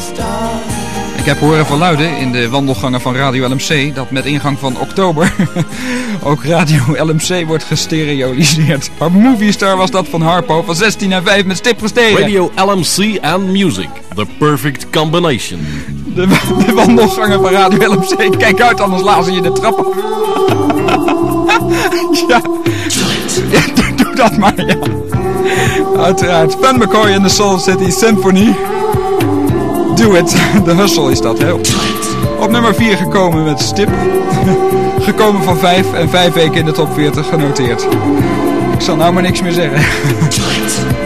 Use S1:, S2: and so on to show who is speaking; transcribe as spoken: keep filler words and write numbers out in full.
S1: Ik heb horen verluiden in de wandelgangen van Radio L M C dat met ingang van oktober ook Radio L M C wordt gestereoliseerd. Maar Movie Star was dat van Harpo van zestien en vijf met stip presteren.
S2: Radio L M C and music, the perfect combination.
S1: De, de wandelgangen van Radio L M C, kijk uit anders lazen je de trappen. Ja. Ja, doe dat maar, ja. Uiteraard. Van McCoy en de Soul City Symphony. Do It. De Hustle is dat, hè. Op nummer vier gekomen met stip. Gekomen van vijf en vijf weken in de top veertig genoteerd. Ik zal nou maar niks meer zeggen.